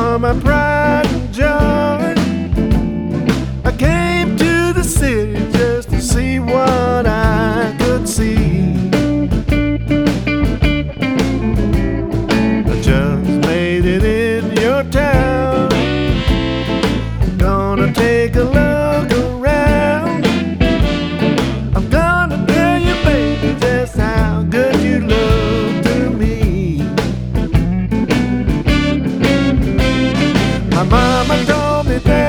for my pride and joy. I came to the city just to see what I could see. I just made it in your town. Gonna take a look around. I'm gonna tell you, baby, just how good you look to me. My mama told me that